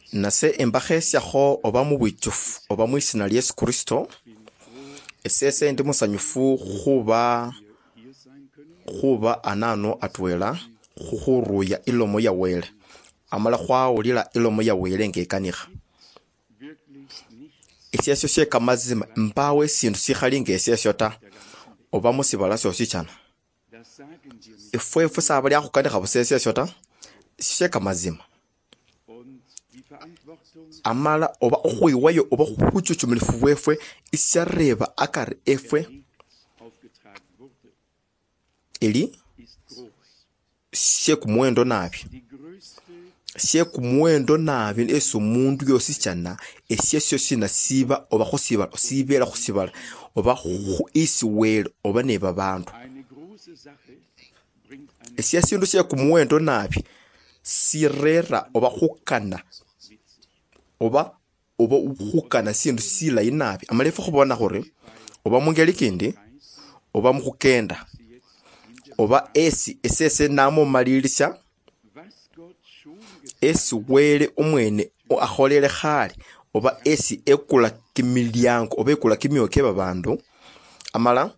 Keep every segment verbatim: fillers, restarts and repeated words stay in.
nase embakhesyakho oba mubwichufu oba mwisina lya Yesu Kristo esese ndi musanyufu khuba khuba anano atwela khuruya ilomo ya Wele amala khwawulila ilomo ya Wele ngekanikha esyesyo sye kamazima mbawe sindu sikhali ngesesyo ta oba musibala syosi chana efwefu saba lya khukanikha busesesyo ta sye kamazima amala oba khwiwayo oba khuchuchumilifu bwefwe isyareba akari efwe eli sye kumwendo nabi sye kumwendo nabi esi umundu yosi chana esyesyo sina siba oba khusibala sibela khusibala oba isi Wele oba ne babandu esyesindu sye kumwendo nabi sirera oba khukana oba oba khukana sindu silayi nabi amalefu khubona khuri oba mungeli kindi oba mukhukenda oba esi esese namo malilisha esi Wele umwene akholele khale oba esi ekula kimilyango oba ekula kimyoyo kye babandu amala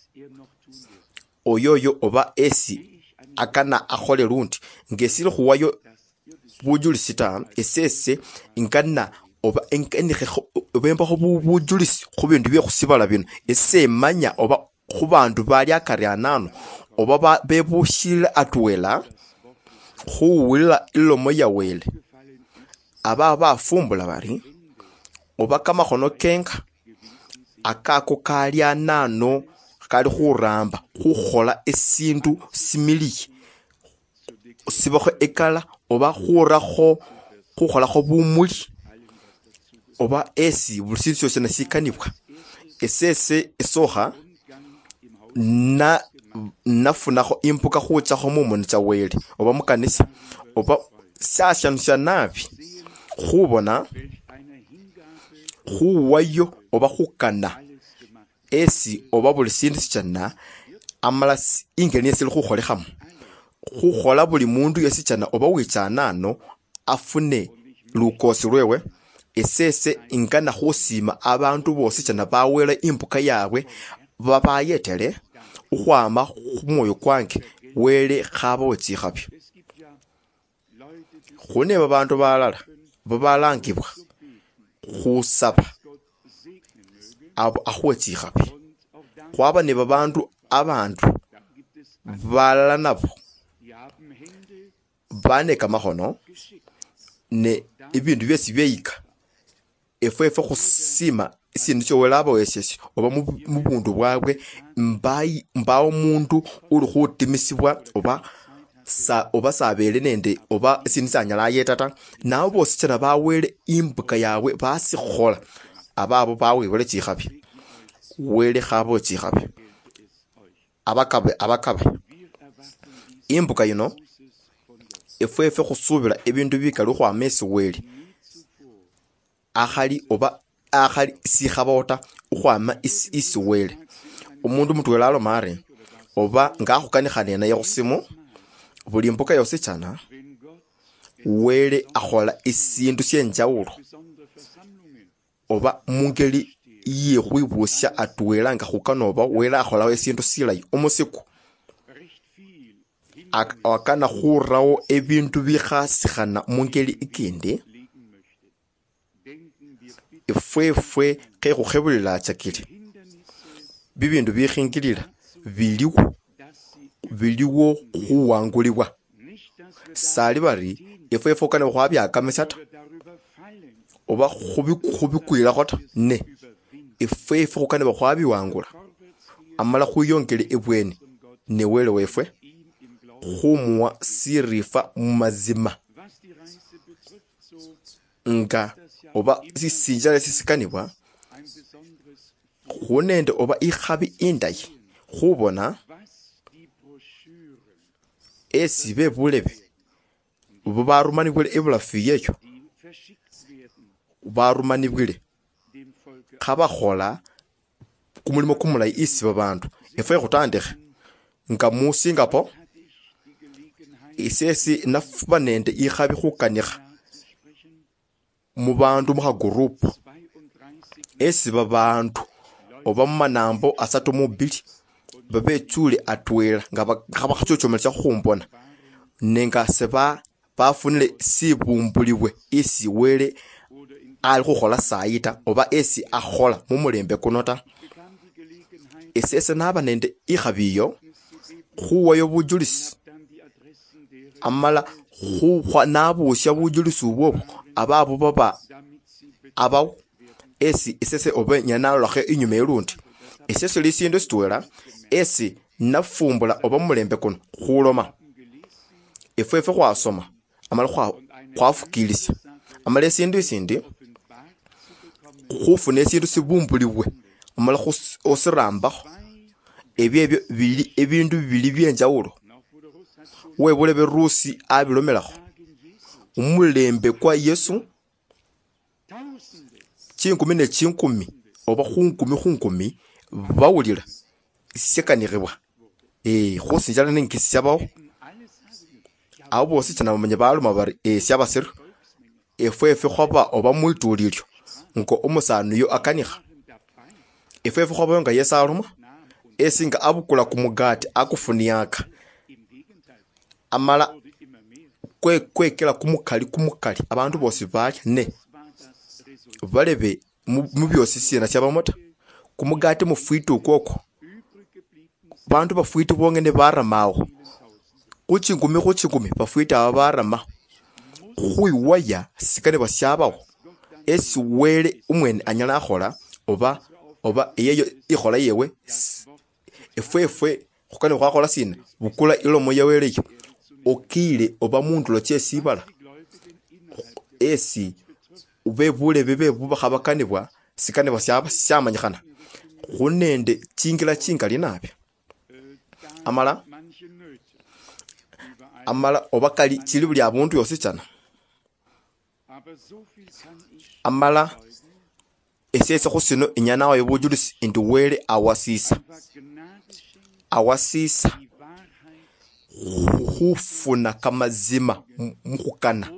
oyoyo oba esi akana akhole lundi ngesili khuwayo bujulisi ta esese ingana oba enkenikhe obembakho bujulisi khubindu bye khusibala bino ese manya oba khubandu bali akari anano oba bebushila atwela khuwila ilomo ya Wele aba bafumbula bari oba kamakhono kenga akako kali anano kali khuramba khukhola esindu similiye sibakho ekala oba khurakho khukholakho bumuli oba esi busindu syose nasikanibwa esese esokha na nafunakho impuka khuchakho mumoni cha Wele oba mukanisa oba sashanusha nabi khubona khuwayo oba khukana esi oba buli sindu sichana amala ingeni esili khukholekhamo khukhola buli mundu yesichana oba wichanano afune lukosi lwewe esese ingana khusima abantu bosi chana bawela impuka yawe babayetele ukhwama khumwoyo kwange Wele khaba tsikhabi khune babandu balala babalangibwa khusaba abo akhwe tsikhabi khwaba ne babandu abantu balala nabo bane kamakhono ne ibindu byesi byeyika efwefe khusima isindu syo Wele aba wesesyo oba mubundu bwabwe mbayi mbawo mundu uli khutimisibwa oba sa oba sabele nende oba isindu sanyala yetata nabo bosi chana bawele imbuka yawe basikhola ababo bawebole tsikhabi Wele khabo tsikhabi abakabe abakabe imbuka yino efwefe khusubila ebindu bikali khwama esi Wele akhali oba akhali sikhabota ukhwama isi, isi Wele umundu mutwela aloma ari oba ngakhukanikhane naye khusimu buli mpuka yose chana Wele akhola isindu syenjawulo oba mungeli iye khwibusya atwela nga khukanoba Wele akholawo isindu silayi umusiku akana khurawo ebindu bikhasikhana mungeli ikindi efwefwe khekhukhebulila chakile bibindu bikhingilila biliwo biliwo khuwangulibwa sali bari efwefwe kana khwabyakamisa ta oba khubikwilakho ta ne efwefwe khukana khwabiwangula amala khuyongele ebweni ne Wele wefwe khumuwa sirifa mumazima nga oba sisinjala sisikanibwa khunende oba ikhabi indayi khubona esi bebulebe barumanibwile ebulafu yeyo barumanibwile khabakhola kumulimo kumulayi isi babandu efwe khutandikhe nga mu Singapore isesi nafuba nende ikhabi khukanikha mu bantu mu group esi babantu oba mu manambo asatu mu bbiri babechule atwela nga bakhachochomelesa khumbona nenga seba bafunile sibumbuliwe isi wele ali khukhola sayita oba esi akhola mu mulembe kuno ta. Esese naba nende ikhabiyo khuwayo bujulisi amala khukhwa nabusya bujulisi ubwo ababo baba abawo esi esese oba nyanalolakho inyuma elundi esese lisindu sitwela esi nafumbula oba mulembe kuno khuloma efwefe khwasoma amala khwafukilisya amala esindu isindi khufuna esindu sibumbuliwe amala osirambakho ebyo ebyo bili ebindu bibili byenjawulo webule berusi abilomelakho umulembe kwa Yesu chinkumi ne chinkumi oba khunkumi khunkumi bawulila sekaniribwa eh khusinjala nenkisyabawo abo bosi tana bamanya baluma bari eh syabasir efwefe khoba oba muitulilyo ngo umusanu yo akanikha efwefe khoba nga Yesu aluma esinga abukula kumugati akufuniaka amala kwe kwekela kumukali kumukali abantu bosi balya ne balebe mu byosi sina syabamota kumugati mufwiti ukoko bantu bafwiti bongene baramawo kuchingumi kuchingumi bafwiti aba barama khuiwaya sikane basyabawo esi wele umwene anyala akhola oba oba eyeyo ikhola yewe efwefwe khukane khwakhola sina bukula ilomo yaweleyo okile oba mundu loche sibala esi ubebule bebe bubakhabakanibwa sikane basyaba syamanyikhana khunende chingila chingali nabi amala amala oba kali chili buli abuntu yosi chana amala esese khusino inyana wayo bujulisi indi wele awasisa awasisa khufuna kamazima mkhukana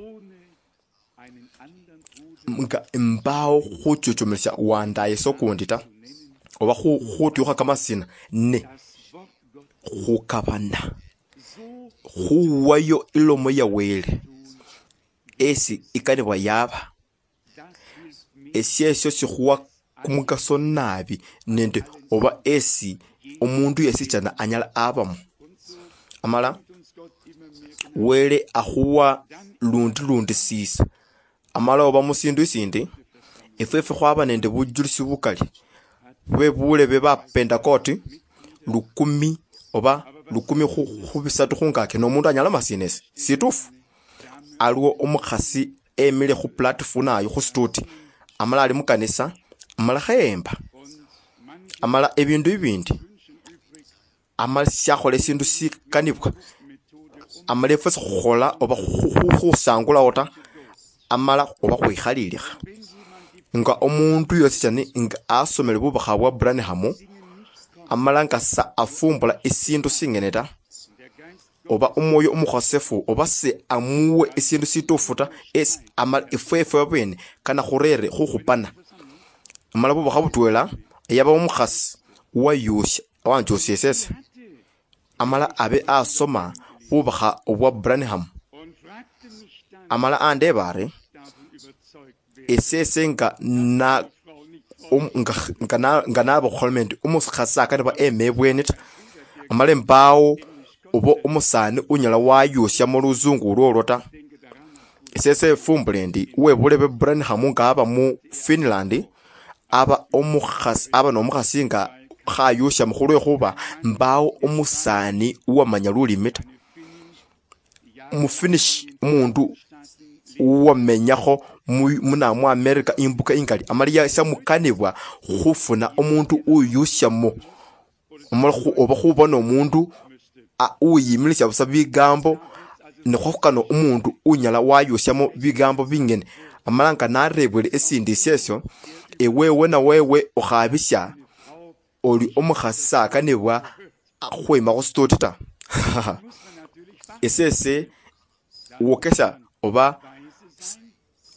nga mbao khuchuchumisha wandaye sokundi ta oba khutuyukha kamasina ne khukabana khuwayo ilomo ya wele esi ikanibwa yaba esiyesyo sikhuwa kumugaso nabi nende oba esi omundu yesi chana anyala abamu amala wele akhuwa lundi lundi sisa amala oba musindu isindi efwefe khwaba nende bujulisi bukali bebule beba Pentecost lukumi oba lukumi khubisatu khungake nomundu anyala masinesi situfu aliwo umukhasi emile khu platform ayo khu stuti amala ali mukanisa amala khayemba amala ebindu ibindi amala syakhola esindu sikanibwa amala efwese khukhola oba khusangula ota amala oba khwikhalilekha nga omundu yosi chani nga asomele bubakha bwa Branham amala nga sa afumbula esindu singeneta oba umwoyo umukhosefu oba se amuwe esindu situfuta es amala efwefe bwene kana khurere khukhupana amala bubakha butwela yaba umukhasi wayusha wanjosye sese amala abe asoma bubakha obwa Branham amala ande bare esese nga na um nga na nga nabo kholomendi umukhasa kana ba emebweni amala mbao obo umusani unyala wayusha mu luzungu lwolota esese fumbulendi webule be Branham nga aba mu Finland aba umukhasi aba nomukhasi nga khayusha mukhulwe khuba mbao umusani uwamanya lulimita mu finish umundu uwamenyakho muna mu America imbuka ingali amaliya samukanibwa khufuna umundu uyushamo umulkhu oba khubona umundu uyimilisha busa bigambo nekhokano umundu unyala wayushamo bigambo bingene amalanga narebwele esindi sesyo ewewe na wewe okhabisha oli omukhasa kanibwa akhwema khustota esese wokesha oba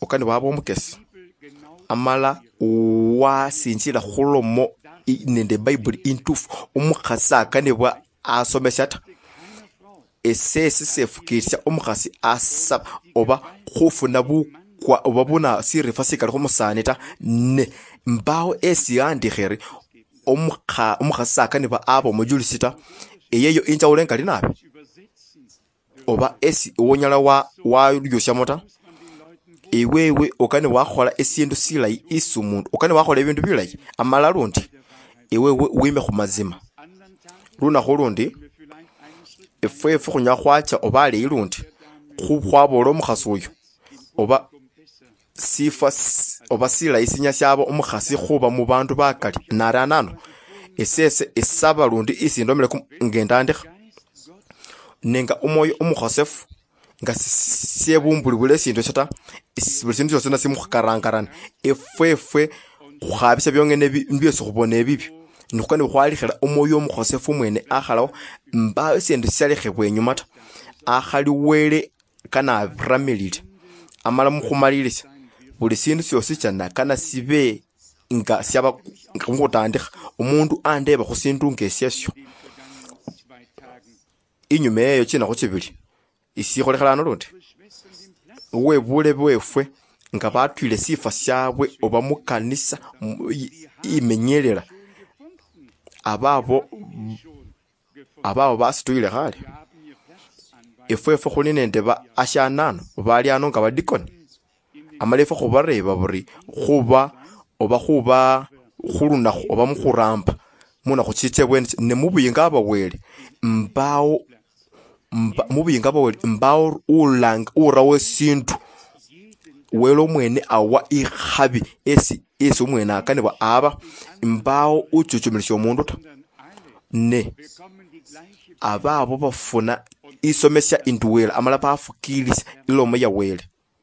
okani wabo omukesi amala wasinjira khulomo nende Bible intufu omukhasi akanibwa asomesha ta esese sefukirisha omukhasi asaba oba khufuna bukwa oba buna sirifa sikali khumusani ta ne mbawo esi yandikheri omukha omukhasi akanibwa aba omujulisi ta eyeyo injawulo engali nabi oba esi wonyala wa walyushamo ta iwewe okane wakhola esindu silayi isi umundu okane wakhola ebindu bilayi amala lundi iwewe wime khumazima lunakho lundi efwefe khunya khwacha oba aleyi lundi khwabola omukhasi oyo oba sifa oba silayi sinya syabo omukhasi khuba mu bandu bakali naranano esese esaba lundi isindomele ngendandikha nenga umoyo omukhosefu nga sebumbuli bule sindu sita buli sindu cyose nasimukharangarana efwefwe khabisa byongene byesi khubona ebibi nukani khwalikhira umoyo omukhosefu mwene akhalawo mba sindu syalikhebwe nyuma ta akhali wele kana ramilile amala mukhumalilisa buli sindu cyose cyana kana sibe nga syaba ngutandikha umundu andeba khusindu ngesyesyo inyuma eyo china khuchibili isikholekhelano lundi webule bwefwe nga batwile sifa syabwe oba mukanisa imenyelela ababo ababo basituyile khale efwefwe khuli nende ba ashanano bali ano nga badikoni amalefa khubareba buri khuba oba khuba khulunakho oba mukhuramba muna khuchichebwe ne mubuyinga abawele mbawo mubuyinga abawele mbawo ulanga urawe sindu welo mwene awa ikhabi esi esi umwene akanibwa aba mbawo uchuchumilisha omundu ta ne ababo bafuna isomesya induwela amala bafukilisa ilomo ya wele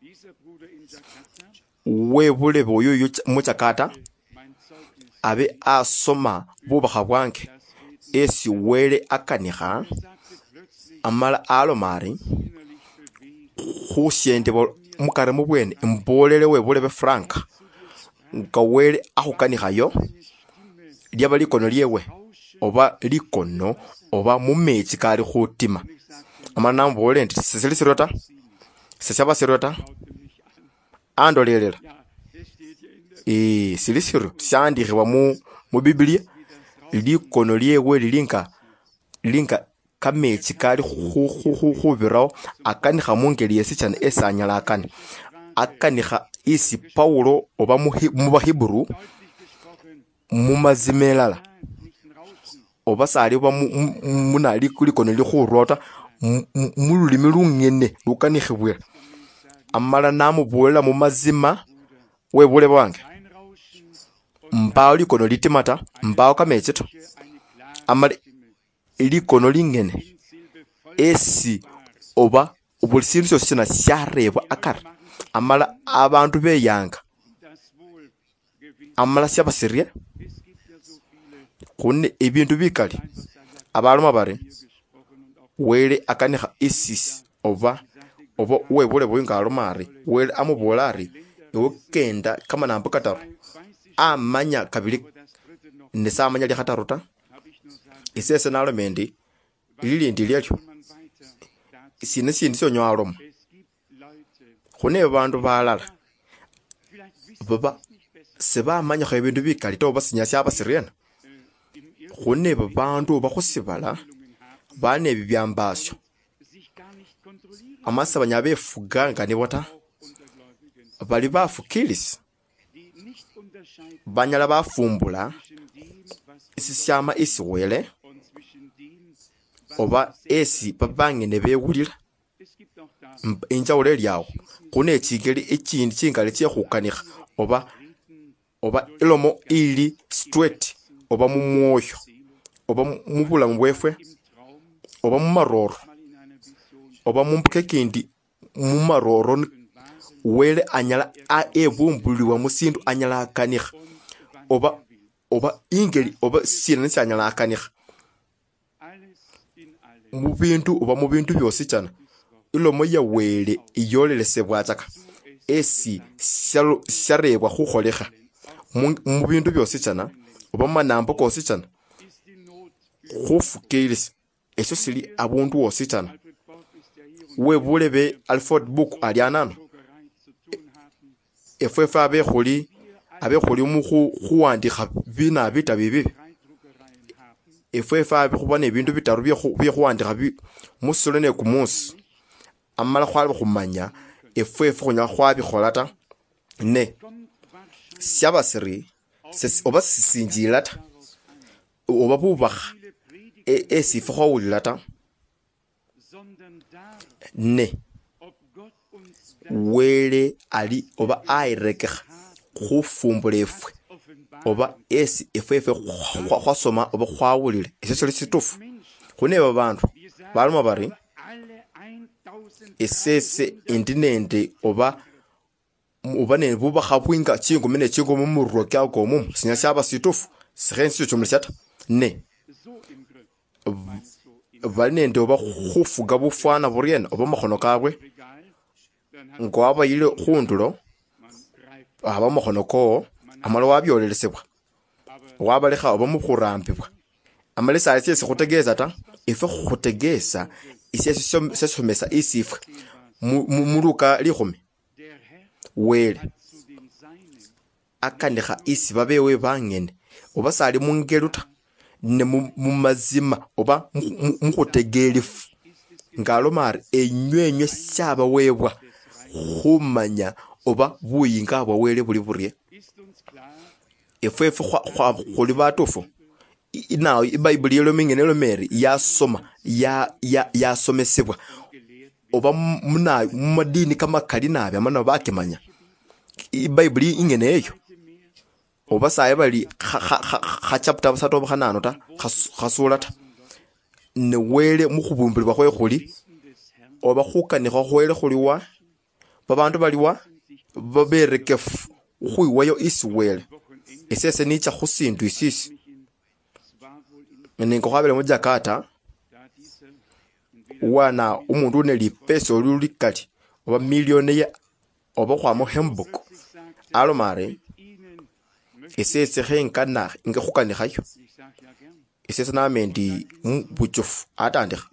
webule boyoyo muchakata abe asoma bubakha bwange esi wele akanikha amala alomari khushende mukare mubwene mbolele webule be frank nga wele akhukanikhayo lyaba likono lyewe oba likono oba mumechi kali khutima amala nambole ndi sesili sirota sesaba sirota andolelela eh silisiro syandikhibwa mu mu Biblia likono lyewe lilinga lilinga kamechi kali khubirawo akanikha mungeli yesichana esanyala akani akanikha isi Paulo oba mu Bahiburu mu mazimelala oba sali oba munali likono likhurota mu lulimi lungene lukanikhibwela amala namubulela mu mazima webule bwange mbawo likono litimata mbawo kamechi to amala likono lingene esi oba buli sindu syosi sina syarebwa akari amala abantu beyanga amala syabasirye khune ebintu bikali abaloma bari wele akanikha isis oba oba webule buyinga alomari wele amubola ari iwe kenda kama nambo kataru amanya kabili nesa amanya li khataru ta isese nalomendi lilindi lyalyo isine sindi sonyo aloma khune bandu balala baba seba amanya kho ebindu bikali to basinya syaba sirena khune bandu bakhusibala bane bibyambasyo amasa banyabe fuga ngani bota bali bafukilisi banyala bafumbula isi syama isi wele oba esi babangene bewulira injawulo lyawo khune chigeli ekindi chingali kyekhukanikha oba oba ilomo ili straight oba mumwoyo oba mubulamu bwefwe oba mumaroro oba mumbuke kindi mumaroro wele anyala a ebumbuliwa musindu anyala akanikha oba oba ingeli oba sina nsanyala akanikha mubintu oba mubintu byosi cyana ilomo ya wele iyolelesebwa tsaka esi sharebwa khukholeha mu bindu byosi chana oba manambo kosi chana khufukilisa esyo sili abundu wosi chana webulebe Alfred Book ali anano efwefe abekhuli abekhuli mu khuwandikha bina bita bibi efwefe abekhubona ebindu bitaru byekhuwandikha musolo ne kumusi amala khwali khumanya efwefe khunya khwabikhola ta ne syabasiri oba sisinjila ta oba bubakha esifa khwawulila ta ne wele ali oba airekekha khufumbula efwe oba esi efwefe khwasoma oba khwawulile esyo sili situfu khune babandu baloma bari esese indi nende oba oba ne bubakha bwinga chingumi ne chingumi murro kyako mumu sinya syaba situfu sikhensi chumlisha ta ne bali nende oba khufuga bufwana buriena oba makhono kabwe ngo abayile khundulo aba makhono ko amalo wabyolelesebwa wabalekha oba mukhurambibwa amalisa asese khutegeza ta ife khutegeza isese sesomesa isifwe muluka likhumi wele akandikha isi babewe bangene oba sali mungeluta ne mumazima oba mukhutegelifu ngalomari enywenywe syaba webwa khumanya oba buyinga bwa wele buli burye efwefe khuli batufu inawo iBhayibhuli yelomingene lomeri yasoma ya yasomesebwa oba muna mumadini kamakali nabe amana bakimanya iBhayibhuli ingene eyo oba saye bali kha chapter basatu oba khanano ta khasula ta ne wele mukhubumbulwa khwe khuli oba khukanikha khwele khuliwa babandu baliwa baberekefu khwiwayo isi wele esese nicha khusindu isisi ningo khabele mu Jakarta wana umundu ne lipesa olulikali oba milioni ya oba kwa mo Hamburg alomare esese khenkana ngekukani khayo esese namendi buchofu atandikha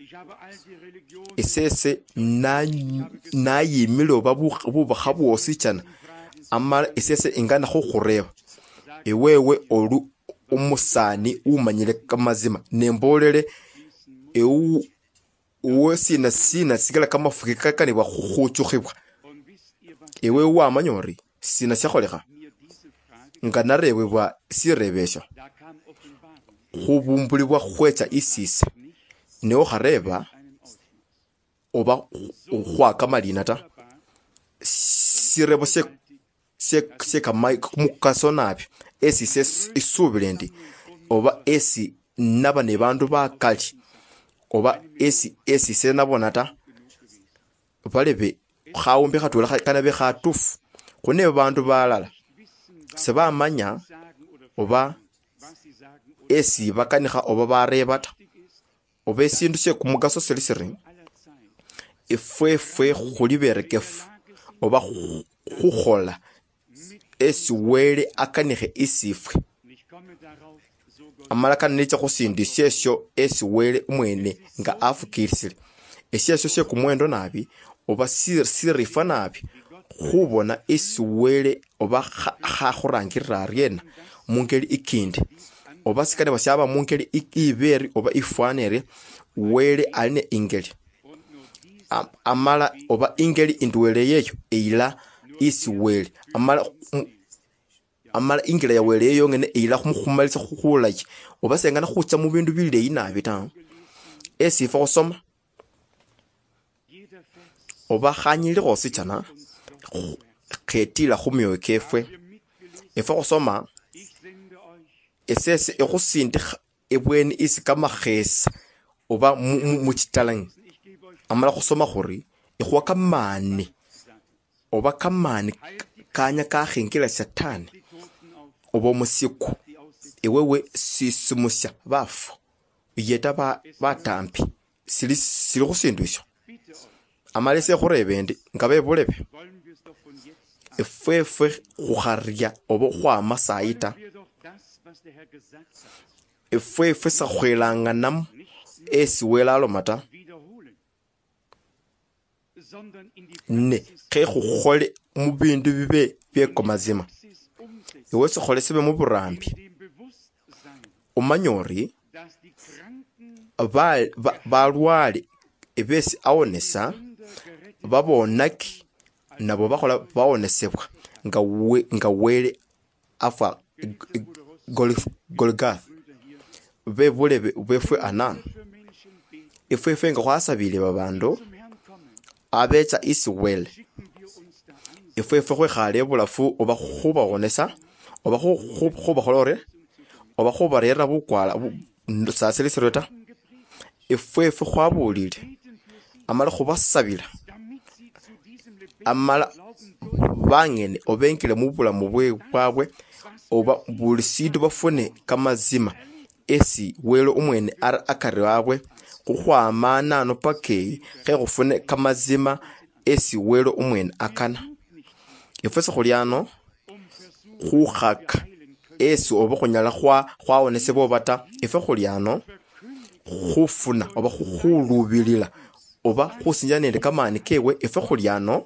esese na na yimilo babu bubakha bwosi chana amala esese ingana khokhureba ewewe olu umusani umanyile kamazima nembolele eu uwesi na sina sigala kama fukika kani wa khuchukhibwa ewe wamanyori sina syakholekha nganarewe bwa sirebesho khubumbulibwa khwecha isisa neo khareba oba khwakamalina ta sirebo se se se kama mukasonabi esi se isubilendi oba esi naba ne bandu bakali oba esi esi se nabona ta balebe khawumbi khatula kana be khatufu khune bandu balala seba manya oba esi bakanikha oba bareba ta oba esindu se kumugaso selisiri efwe khuliberekefu oba khukhola esi wele akanikhe isifwe amalaka nicha khusindisha esyo esi wele umwene nga afukirisile esyo sye kumwendo nabi oba sirifa nabi khubona esi wele oba khakhurangirira ariena mungeli ikindi oba sikane basyaba mungeli iberi oba ifwanere wele aline ingeli amala oba ingeli indwele yeyo eila isi wele amala amala ingela ya wele yeyo ngene eila khumkhumalisa khukhulayi oba sengana khucha mu bindu bileyi nabi ta esi fa osoma oba khanyile khosichana khetila khumyoyo kefwe efa osoma esese ekhusindi ebweni isi kamakhesa oba muchitalangi amala khusoma khuri ikhwa kamani oba kamani kanya kakhingila satani oba musiku ewewe sisimusya bafu yeta ba batampi sili sili khusindwisho amala se khurebendi ngabe bulebe efwefe khuharia oba khwama saita efwefe sakhwelanganamu esi wele alomata ne khe khukhole mu bindu bibe byeko mazima iwe sikhole sibe mu burambi umanyori balwale ebesi awonesa babonaki nabo bakhola bawonesebwa nga we nga wele afa Golgotha bebule befwe anana efwefe nga khwasabile babandu abecha isi wele efwefe khwekhale bulafu oba khubawonesa oba khubakholore oba khubarera bukwala saselisiro ta efwefe khwabulile amala khubasabila amala bangene obenkile mu bulamu bwabwe oba buli sindu bafune kamazima esi wele umwene ara akari wabwe khukhwama ano pake khe khufune kamazima esi wele umwene akana efwese khuliano khukhaka esi oba khunyala khwa khwawonesebwa oba ta efe khuliano khufuna oba khulubilila oba khusinja nende kamani kewe efe khuliano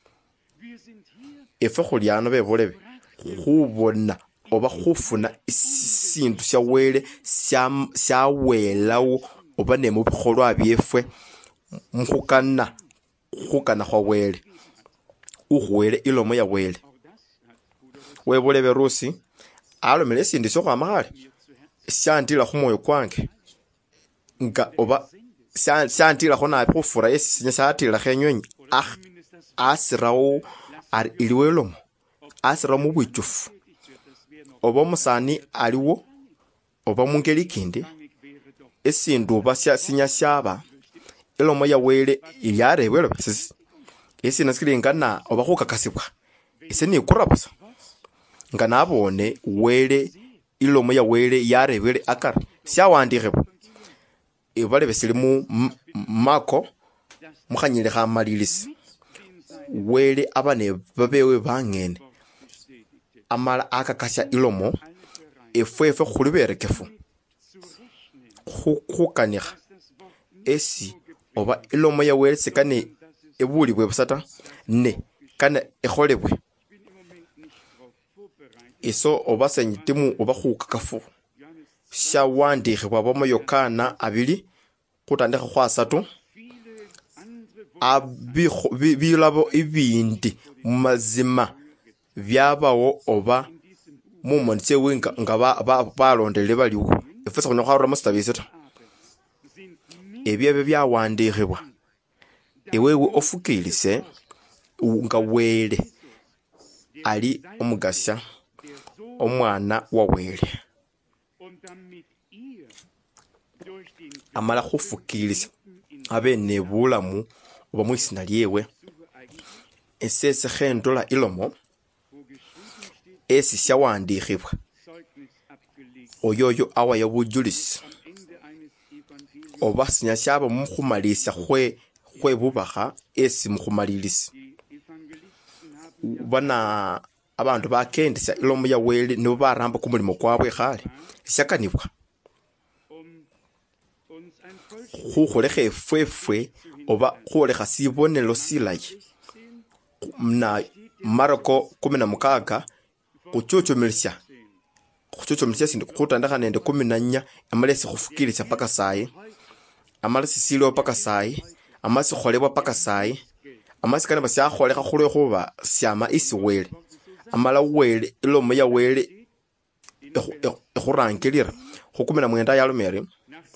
efe khuliano bebulebe khubona oba khufuna isindu sya wele syawelawo oba ne mu bikholwa byefwe mukhukana khukana khwa wele ukhuwele ilomo ya wele webulebe rusi alomele isindu syokhwama khale syandila khumwoyo kwange nga oba syantilakho nabi khufura esi sinya syatilakho enyonyi asirawo ari iliwo ilomo asirawo mu bwichufu oba omusani aliwo oba mungeli kindi esindu oba sinya syaba ilomo ya wele iyarebwele basisi esi nasikilingana oba khukakasibwa ese ni kurabasa nga nabone wele ilomo ya wele yarebwele akara syawandikhebwa ibalebe sili mu mako mukhanyile khamalilisi wele abane babewe bangene amala akakasya ilomo efwefe khuli berekefu khukanikha esi oba ilomo ya wele sekane ebulibwe busata ne kana ekholebwe iso oba senyitimu oba khukakafu syawandikhibwa bomo Yokana abili khutandikha khwasatu bilabo ibindi mazima byabawo oba mumoni tsewe nga balondelele baliwo efuse khunya khwarura musitabisi ta ebyebe byawandikhibwa ewewe ofukilise nga wele ali omugasya omwana wa wele amala khufukilisa abe ne bulamu oba mwisina lyewe esese khendola ilomo esi syawandikhibwa oyoyo awaya bujulisi oba sinya syaba mukhumalisa khwe khwe bubakha esi mukhumalilisi bana abandu bakendesya ilomo ya wele nibo baramba kumulimo kwabwe khale syakanibwa khukhulekha efwefwe oba khwolekha sibonelo silayi na Maroko kumi na mukaaga khuchuchumilisya khuchuchumilisya sindu khutandakha nende kumi na nnya amala sikhufukilisya paka sayi amala sisiliwo paka sayi amala sikholebwa paka sayi amala sikanibwa syakholekha khulwekhuba syama isi wele amala wele ilomo ya wele ekhurangilira khukumi na mwenda yalomere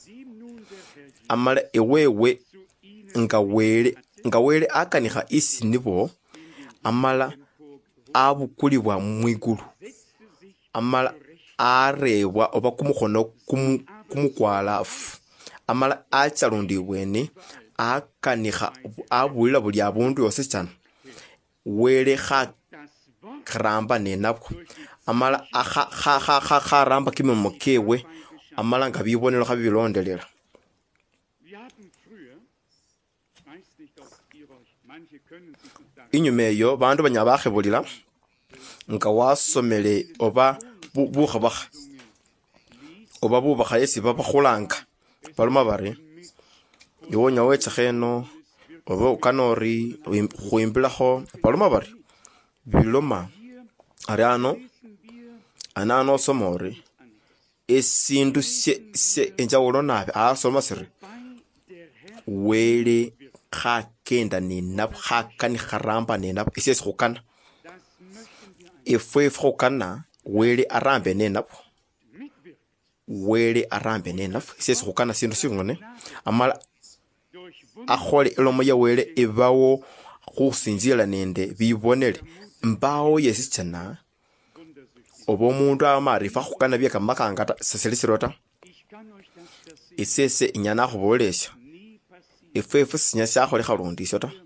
amala ewewe nga wele nga wele akanikha isi nibo amala abukulibwa mwigulu amala arebwa oba kumukhono kumukwalafu amala achalundibweni akanikha abulila buli abundu yose chana wele kha kharamba nenabwo amala kharamba kimimo kewe amala nga bibonelo khabilondelela inyuma eyo bandu banya bakhebulila nga wasomele oba bukhabakha oba bubakha esi babakhulanga baloma bari iwonya wechakheno oba ukanori khuimbilakho baloma bari biloma ari ano anano somori esindu se se enjawulo nabe asoma siri wele khakenda ninabo khakani kharamba ninabo isesi khukana efwe khukana wele arambe ninabo wele arambe ninabo isesi khukana sindu singone amala akhole elomo ya wele ebawo khusinzira nende bibonele mbawo yesichana obo mundu amarifa khukana bya kamakanga ta seselisirota isese inyana khubolesha efefe sinya sakhole khalundisho ta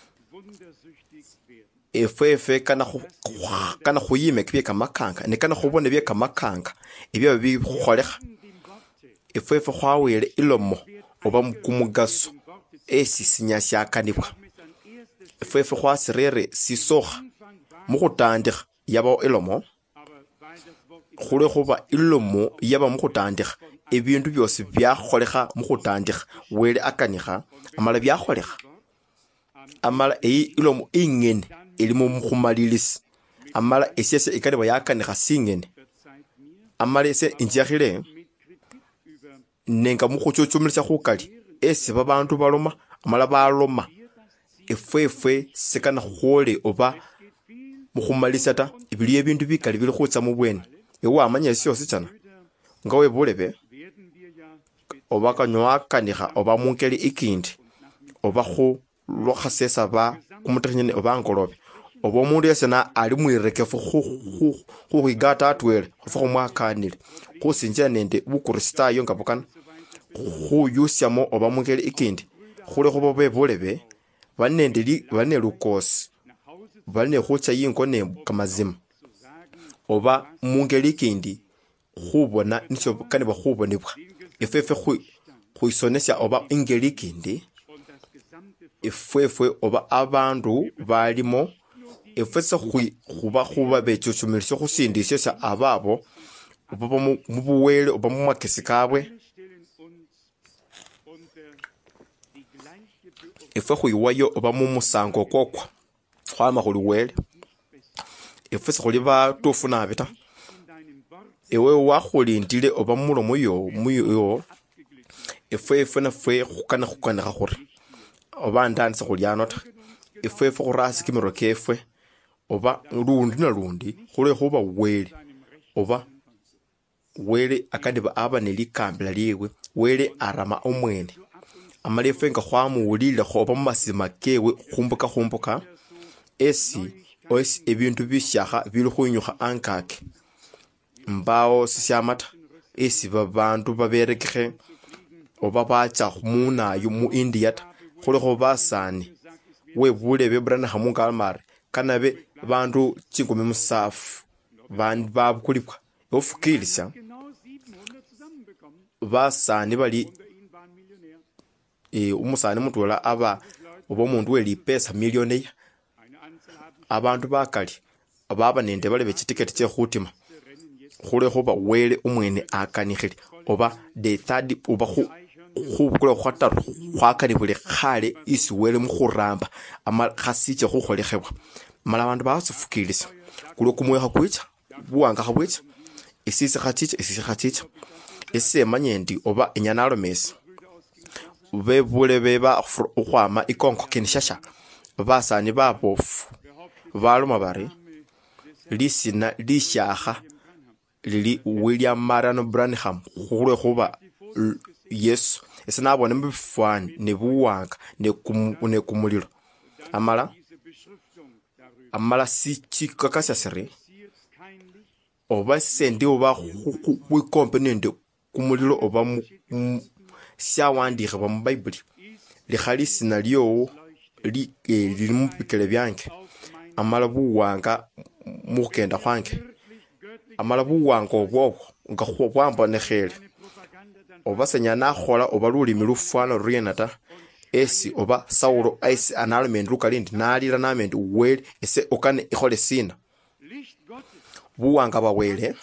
efefe kana khu kana khuyime bya kamakanga ne kana khubone bya kamakanga ebyo bikholekha efefe khwawele ilomo oba mukumugaso esi sinya syakanibwa efefe khwasirere sisokha mukhutandikha yaba ilomo khule khuba ilomo yaba mukhutandikha ebintu byosi byakholekha mukhutandikha wele akanikha amala byakholekha amala eyi ilomo ingene elimo mukhumalilisi amala esese ikaliba yakanikha singene amala ese injakhile nenga mukhuchuchumilisa khukali esi babantu baloma amala baloma efwefwe sekana khole oba mukhumalisa ta ibili ebintu bikali bili khutsa mubwene ewa amanya syosi chana ngawe bulebe oba kanywa kanikha oba munkeli ikindi oba khu lokhasesa ba kumutanyene oba ngolobe oba umundu yesena ali mwirekefu khu khu khigata atwele khufa khumwakanile khusinjira nende bukristayo ngabukana khuyusyamo oba munkeli ikindi khule khubo bebulebe banendeli banelukosi bane khucha yingo ne kamazima oba mungeli ikindi khubona nicho kaniba khubonebwa efefe khu khuisonesya oba ingeli ikindi efefe oba abandu balimo efese khuba khuba bechuchumilisha khusindisha ababo oba mubuwele oba mumakesi kabwe efe khuiwayo oba mumusango kokwa khwama khuli wele efese khuli batufu nabi ta ewe wakhulindile oba mulomo yo muyo efe efe nafwe khukana khukanikha khuri oba ndanisa khulyano ta efe efe khurasi kimiro kefwe oba lundi na lundi khule khuba wele oba wele akadiba aba nelikambila liwe wele arama omwene amala efe nga khwamuwulile khoba mumasima kewe khumbuka khumbuka esi oisi ebintu bishakha bili khunyukha ankake mbawo sisyamata esi babantu baberekhe oba bacha munayo mu India ta khulekho basani webulebe Branham mungalmar kanabe bantu chingumi musafu bandi babukulibwa ofukilisa basani bali e umusani mutwala aba oba umundu weli pesa milioni abantu bakali ababa nende bale bechitiketi che khutima khule khoba wele umwene akanikhili oba the third oba khu khubukula khwataru khwakanibule khale isi wele mukhuramba ama khasiche khukholekhebwa mala abantu basifukilisa kulo kumwekha kwicha buwanga khabwicha isisi khachicha isisi khachicha ese manyendi oba enyanalo mesi bebule beba ukhwama ikonko kinshasha basani babofu baloma bari lisina lishakha lili William Marion Branham khule khuba Yesu ese nabone mbifwani nebuwanga ne kumulilo amala amala sichi kakasya sire oba sendi oba khu company kumulilo oba syawandikhe ba mu Bible likhali sinalyo li lili mupikele byanke amala buwanga mukenda khwange amala buwanga obwo nga khwambonekhele oba senyana khola oba lulimi lufwana ruyena ta esi oba Saulo esi analement lukalindi nalira namendi wele ese okane ikhole sina buwanga bawele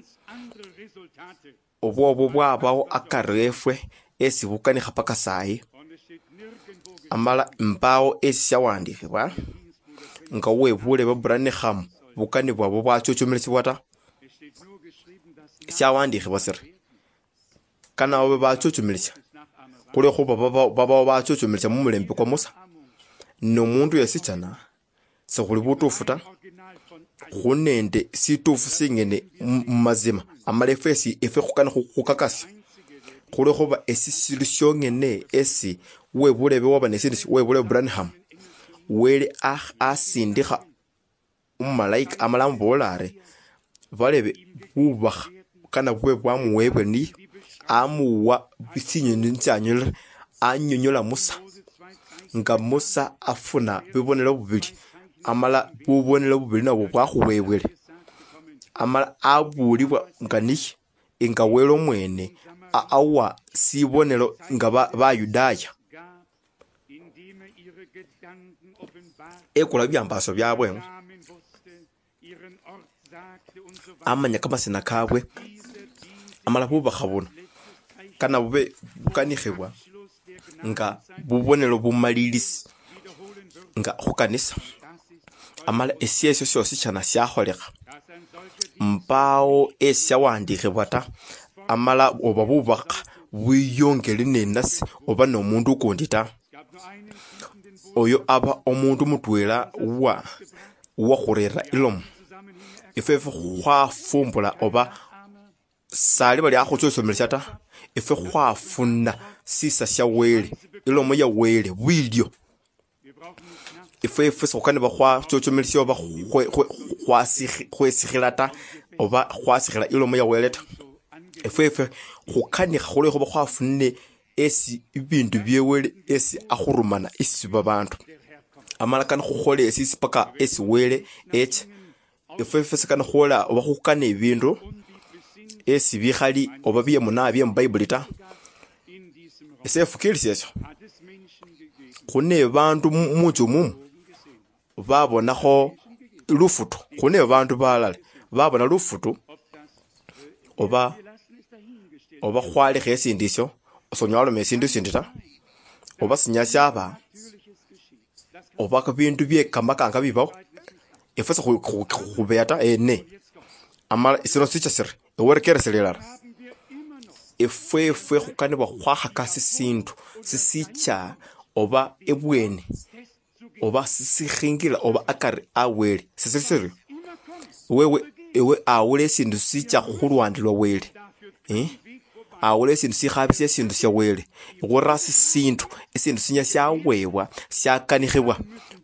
obwobo bwabawo akarefwe esi bukanikha paka sayi amala mbawo esi syawandikhibwa nga webule baburanikhamu bukani bwabo bwachochomelesibwa ta syawandikhibwa siri kana babe bachochomelesya kuli khuba babawo bachochomelesya mumulembe kwa Musa nomundu yesichana sekhuli butufu ta khunende situfu singene mumazima amala efesi efe khukana khukakasi khuli khuba esi sili syongene esi webulebe waba nesindu webulebe Branham wele asindikha umumalayika amala mubolare balebe bubakha kana bwe bwamuwebwe ni amuwa bisinyoni nsyanyula anyonyola Musa nga Musa afuna bibonelo bubili amala bubonelo bubili nabo bwakhuwebwele amala abulibwa nga nishi nga welo mwene awa sibonelo nga bayudaya ekola byambaso byabwe amanya kamasina kabwe amala bubakha buno kana bube bukanikhibwa nga bubonelo bumalilisi nga khukanisa amala esyeso syosi chana syakholekha mpawo esyawandikhibwa ta amala oba bubakha bwiyongele nenasi oba nomundu ukundi ta oyo aba omundu mutwela wa wakhurera ilomo ifefe khwafumbula oba sali bali akhuchosomelesya ta ife khwafuna sisa sya wele ilomo ya wele bwilyo ife ife sokane ba khwachochomelesya oba khwesikhila ta oba khwasikhila ilomo ya wele ta ife ife khukanikha khule khuba khwafunne esi ibindu byewele esi akhurumana isi babantu amala kana khukhole esi paka esi wele eche ife ife sekana khola oba khukana ibindu esi bikhali oba bye muna bye mu Bible ta esefukilisi esyo khune bantu mujumu babonakho lufutu khune bantu balala babona lufutu oba oba khwalekha esindisyo osonyalo mesindu sindi ta oba sinyashaba oba kabindu bye kamakanga bibawo efasa khubeta ene amala isino sicha siri ewerekere selera efwe efwe khukanibwa khwakhakasi sindu sisicha oba ebwene oba sisikhingila oba akari awele sisiri wewe ewe awule sindu sicha khulwandilwa wele eh awule sindu sikhabisya sindu sya wele ikhurasi sindu esindu sinya syawebwa syakanikhibwa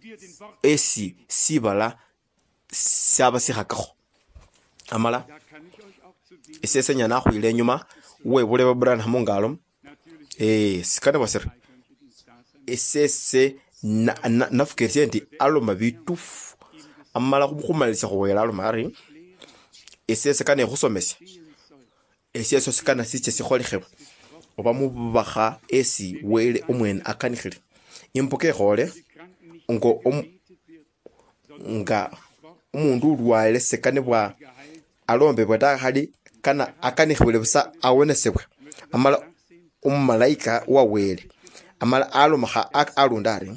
esi sibala syaba sikhakakho amala esese nyana khwile nyuma webule babrana mungalo eh sikane basir esese nafukerse ndi aloma bitufu amala khumalisha khwela aloma ari esese kane khusomesa esese sikana siche sikholekhebwa oba mubakha esi wele omwene akanikhile impoke khole ngo nga umundu ulwale sekane bwa alombe bwata khali kana akanikhibule busa awonesebwe amala umumalayika wa wele amala alomakha alundari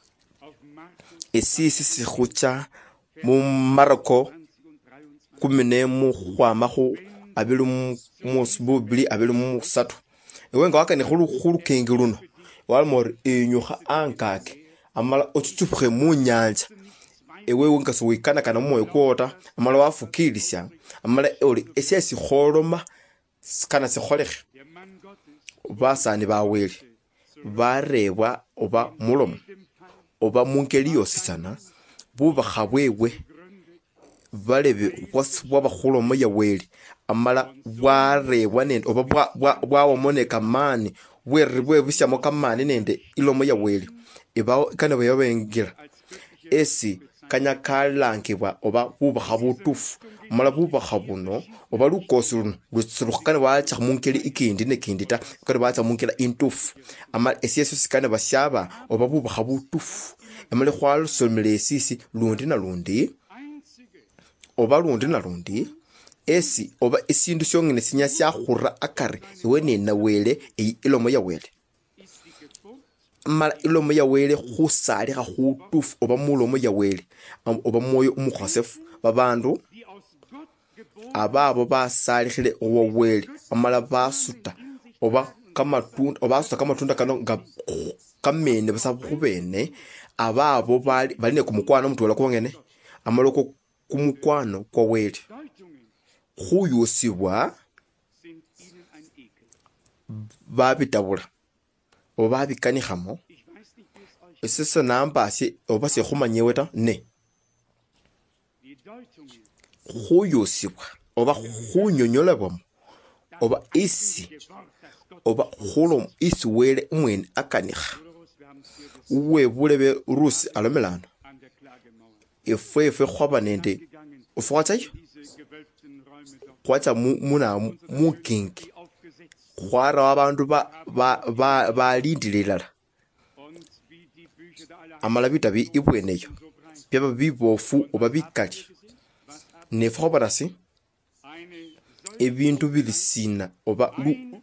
esisi sikhucha mu Marko kumi n'emu khwamakho abili musubuli abili musatu ewe nga wakane khulu khulu kenge luno walmor enyukha ankake amala ochuchuphe mu nyanja ewe wonka so wikana kana moyo kwota amala wafukilisya amala oli esesi kholoma kana sikholekhe basani baweli barebwa oba mulomo oba mungeli yosisana buba khabwewe balebe bwa bakhuloma ya weli amala bwarebwa nende oba bwawomoneka mani bweribwe busyamo kamani nende ilomo ya weli ibawo kana bayobengira esi kanya kalangibwa oba buba khabutufu mala buba khabuno oba lukosi luno lutsirukana bacha munkeli ikindi nekindi ta kana bacha munkela intufu amala esieso sikana basyaba oba buba khabutufu amale khwalo somele sisi lundi na lundi oba lundi na lundi esi oba esindu syongene sinya syakhura akari iwe nina wele eyi ilomo ya wele mala ilomo ya wele khusalikha khutufu oba mulomo ya wele oba mwoyo umukhosefu babandu ababo basalikhile owa wele amala basuta oba kamatunda oba basuta kamatunda kano nga kamene basa khubene ababo bali bali ne kumukwano mutwela kwongene amaloko kumukwano kwa wele khuyusibwa babitabula oba babikanikhamo esese nambasi oba sekhumanyewe ta ne khuyusibwa oba khunyonyolebwamo oba isi oba khulom isi wele umwene akanikha uwebulebe rusi alomelano efwe efwe khwaba nende ufwatsayo khwatsa muna mukingi khwara abandu balindililala amala bita ibweneyo byaba bibofu oba bikali nefwe khwabarasi ebintu bilisina oba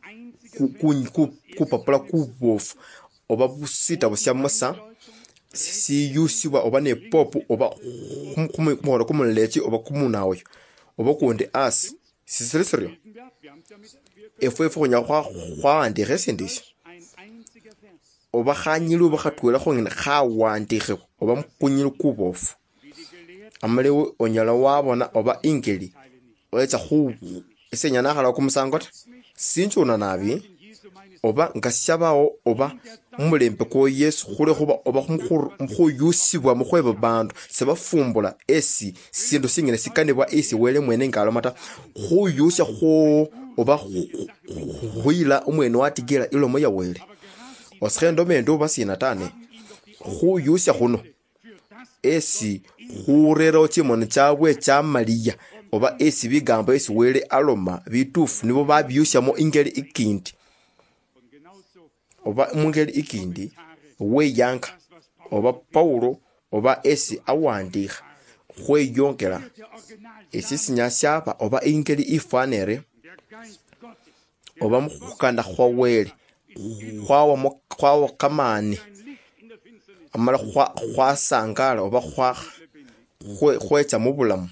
kupapula kubofu oba busita busyamosa siyusibwa oba ne popu oba kumukhono kumuleki oba kumunawoyo oba kundi asi sisirisiryo efwe efwe khunya khwawandikha esindisyo oba khanyili oba khatwela khongene khawandikhibwa oba mukunyili kubofu amalewe onyala wabona oba ingeli wetsa khu esenya nakhala kumusango ta sinchuna nabi oba ngasyabawo oba mulembe ko Yesu khule khuba oba khuyusibwa mukhweba bandu sebafumbula esi sindu singene sikanibwa esi wele mwene ngalomata khuyusya kho oba khuyila umwene watigila ilomo ya wele oskhendo mendo basina tane khuyusya khuno esi khurero chimoni chabwe chamaliya oba esi bigambo esi wele aloma bitufu nibo babyusyamo ingeli ikindi oba mungeli ikindi weyanka oba Paulo oba esi awandikha khweyongela esi sinya syaba oba ingeli ifanere oba mukhukanda khwa wele khwawamo khwawo kamani amala khwasangala oba khwecha mubulamu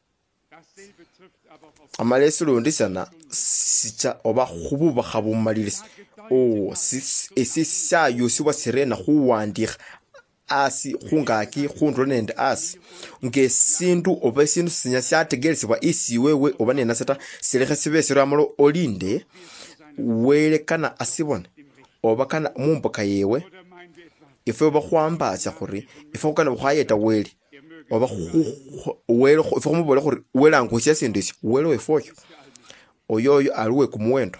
amala esi lundi sana sicha oba khububakha bumalilisi o esi syayusibwa sirena khuwandikha asi khungaki khundulo nende asi ngesindu oba esindu sinya syategelesibwa isi wewe oba nena seta silekhe sibe siramalo olinde wele kana asibone oba kana mumboka yewe ife oba khwambasya khuri ife khukana khwayeta wele oba wele ife khumubola khuri wele angusya sindu isyo wele wefoyo oyoyo aliwe kumuwendo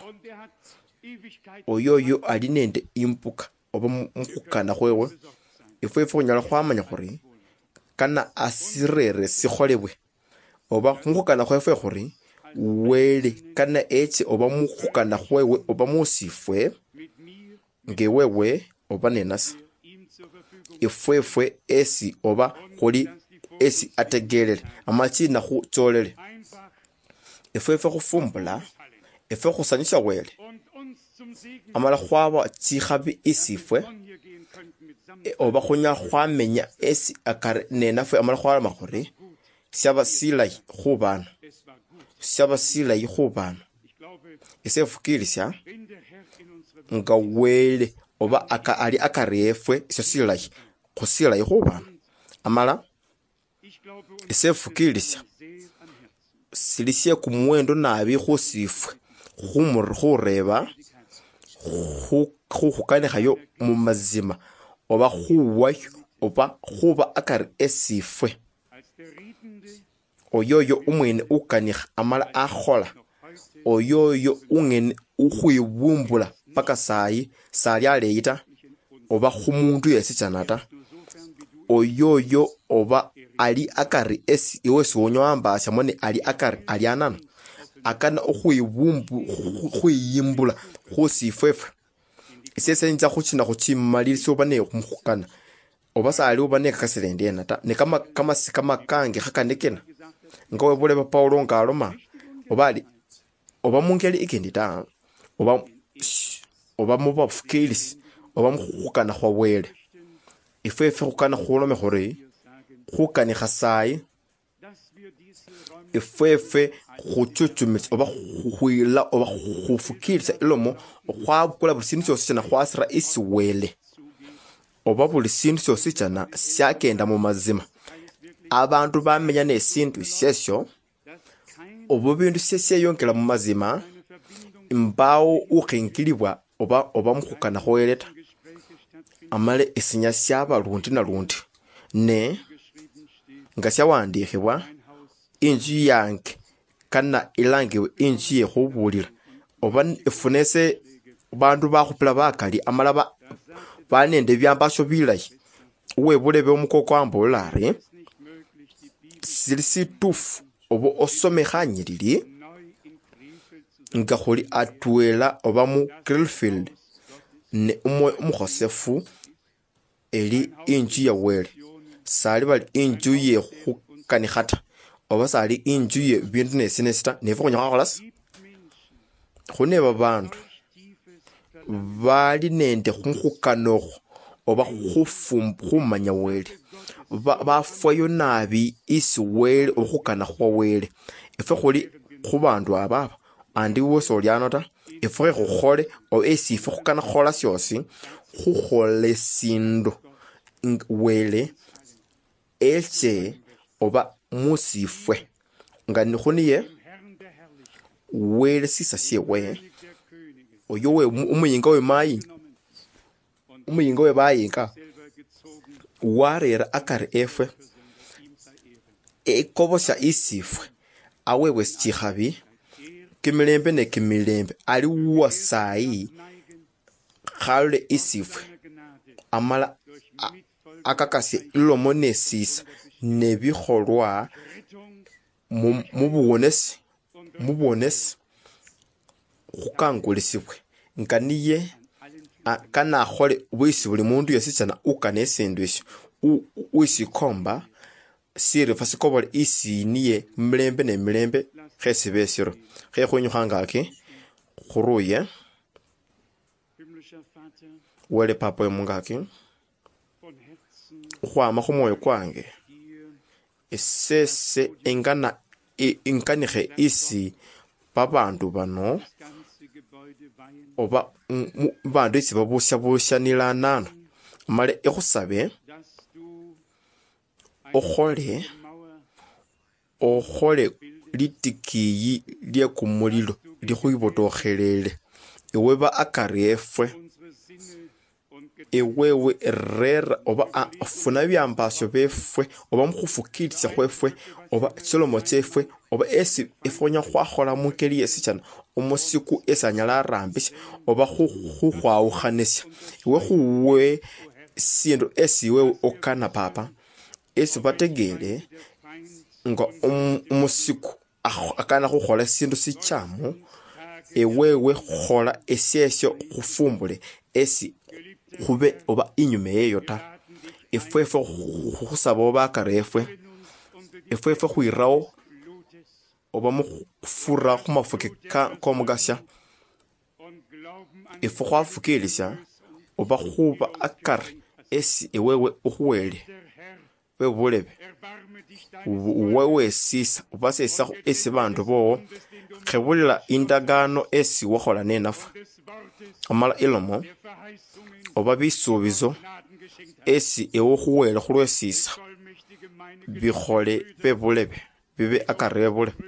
oyoyo ali nende impuka oba mukhukana khwewe ifwe ifwe khunyala khwamanya khuri kana asirere sikholebwe oba mukhukana khwefwe khuri wele kana eche oba mukhukana khwewe oba musifwe ngewewe oba nenasi ifwe ifwe esi oba khuli esi ategelele amachina khutsolele ifwe ifwe khufumbula ifwe khusanyisya wele amala khwaba chikhabi isifwe oba khunya khwamenya esi akare nenafwe amala khwalama khuri syaba silayi khubana syaba silayi khubana esefukilisya nga wele oba aka ali akarefwe isyo silayi khusilayi khubana amala esefukilisya silisye kumuwendo nabi khusifwe khumur khureba khukhukanikhayo mumazima oba khuwayo oba khuba akari esifwe oyoyo umwene ukanikha amala akhola oyoyo ungene ukhwibumbula paka sayi sali aleyita oba khumundu yesi chanata oyoyo oba ali akari esi iwe siwonyawambasya mone ali akari ali anana akana ukhwibumbu khwiyimbula khusifwefwe isese nja khuchina khuchimalilisa oba ne khumukhukana oba sali oba ne kakasile ndena ta ne kama kama kama kange khakanekena ngawe bule ba Paulo ngaloma obali oba mungeli ikendita oba oba muba skills oba mkhukana khwawele ifefe khukana khulome khore khukani khasai ifefe khuchuchumitsa oba khuila oba khufukilisa ilomo khwabukula buli sindu syosi chana khwasira isiwele oba buli sindu syosi chana syakenda mu mazima abantu bamenya nesindu syesyo oba bindu syesyeyonkela mu mazima mbawo ukhingilibwa oba oba mukhukana khweleta amale isinya syaba lundi na lundi ne nga syawandikhibwa inju yange kana ilangiwe inju yekhubulila oba ifunese bandu bakhupila bakali amala ba banende byambasho bilayi uwebulebe omukoko ambola ari sili situfu oba osomekhanyilili nga khuli atwela oba mu Greenfield ne umukhosefu eli inju yawele sali bali inju ye khukanikhata oba sali inju ye bindu nesinesita nefe khunyakha kholasa khune babandu bali nende khukhanokho oba khumanya wele bafwayo nabi isi wele okhukana khwa wele efe khuli khubandu ababa andi wose olyano ta efe khukhole o esi efe khukana khola syosi khukhole sindu wele eche oba musifwe nga nikhuniye wele sisa syewe oyo we umuyinga we mayi umuyinga we bayinga warera akari efwe ekobosha isifwe awewe sichikhabi kimilembe ne kimilembe ali wasayi khale isifwe amala akakasye ilomo nesisa nebikholwa mubuwonesi mubuwonesi khukangulisibwe nga niye kana khole bwisi buli mundu yesichana ukana esindu esyo uisikomba sirifa sikobole isi niye milembe ne milembe khesi besiro khekhunyukhanga ake khuruye wele papa yomungaki khwama khumwoyo kwange esese engana inkanikhe isi babandu bano oba bandu isi babusha bushanila nano male ekhusabe okhole okhole litikiyi lye kumulilo likhwibotokhelele iweba akari efwe ewewe rera oba afuna byambasyo befwe oba mukhufukilisya khwefwe oba solomo chefwe oba esi efonya khwakhola mukeli yesichana umusiku esanyala arambisha oba khukhwawukhanisya iwe khuwe sindu esi iwe okana papa esi bategele nga umusiku akana khukhola sindu sichamu ewewe khola esesyo khufumbule esi khube oba inyume yeyo ta efwefe khusaba oba akari efwe efwefe khwirawo oba mufura khumafuke komugasya efe khwafukilisya oba khuba akari esi ewewe ukhuwele webulebe wewe sisa oba sesa esi bandu bowo khebulila indagano esi wakhola nenafu amala ilomo oba bisubizo esi ewo khuwele khulwesisa bikhole bebulebe bibe akari bebulebe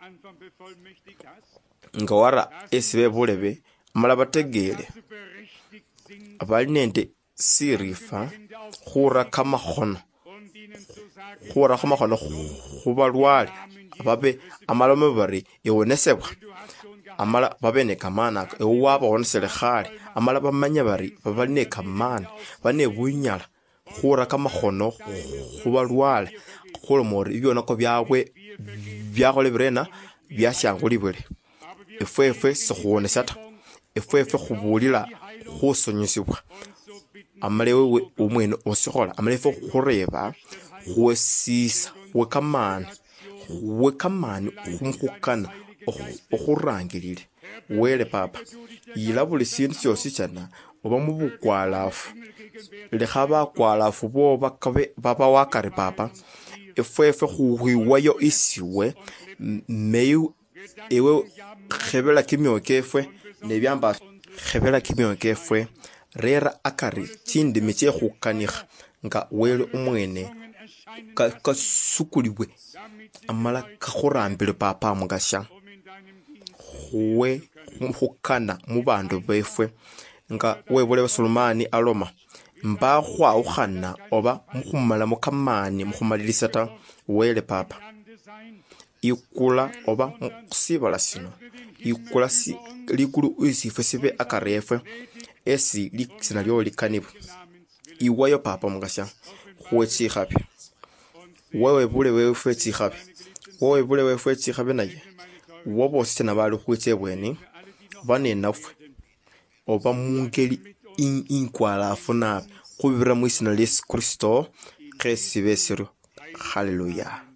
nga wara esi bebulebe amala bategele abali nende sirifa khura kamakhono khura kamakhono khubalwale babe amalome bari ewonesebwa amala babe ne kamana ewo wabawonesele khale amala bamanya bari babali ne kamana bane bunyala khura kamakhono khubalwale khulomori ibyonako byabwe byakhole birena byashangulibwele efwefe sikhuwonesya ta efwefe khubulila khusonyesibwa amale wewe umwene osikhola amale efwe khureba khwesisa wekamani wekamani khumkhukana okhurangilile wele papa ila buli sindu syosi chana oba mubukwalafu lekha bakwalafu bo bakabe baba wakari papa efwefe khuhwiwayo isiwe meyu ewe khebela kimyo kefwe nebyamba khebela kimyo kefwe rera akari chindimi che khukanikha nga wele umwene kasukuliwe amala kakhurambile papa mugasha khuwe khukana mubandu befwe nga webule Basulumani aloma mba khwaukhana oba mukhumala mukamani mukhumalilisa ta wele papa ikula oba sibala sino ikula si likulu isifwe sibe akarefwe esi liksina lyo likanibwe iwayo papa mugasha khuwe chikhabi wewe bule wefwe chikhabi wewe bule wefwe chikhabi naye wobo sina bali khuche bweni banenafwe oba mungeli inkwalafu nabi khubira mu isina lya Yesu Kristo khesibe siro haleluya.